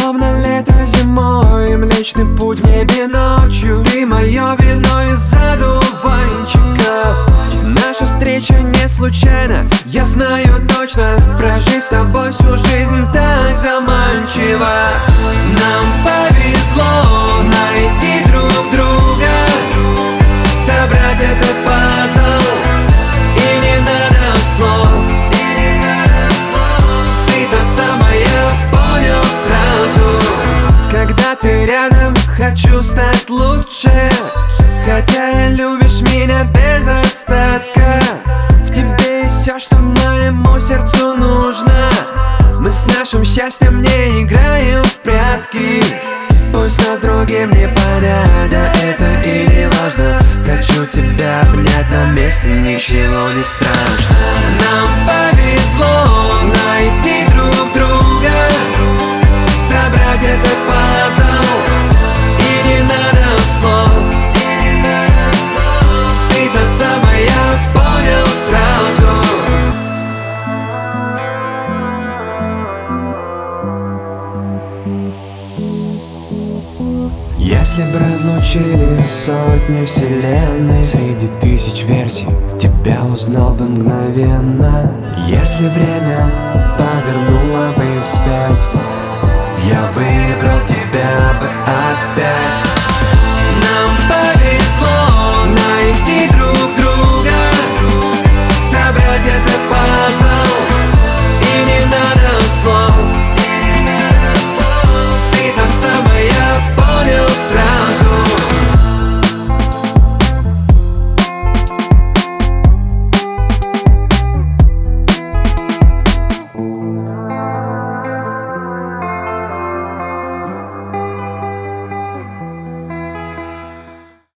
словно лето зимой и Млечный Путь в небе ночью. Ты мое вино из задуванчиков. Наша встреча не случайна, я знаю точно. Прожить с тобой всю жизнь так заманчиво. Нам повезло найти друг друга, собрать этот пазл, и не надо слов. Ты та самая, понял сразу. Когда ты рядом, хочу стать лучше, хотя любишь меня без остатка. В тебе есть все, что моему сердцу нужно. Мы с нашим счастьем не играем в прятки. Пусть нас другим не понять, да это и не важно. Хочу тебя обнять на месте, ничего не страшно. Нам повезло найти друг друга, собрать этот пазл, и не надо слов. Ты та самая, понял сразу. Если б разлучили сотни вселенной, среди тысяч версий тебя узнал бы мгновенно. Если время повернуло бы вспять, я выбрал тебя бы опять.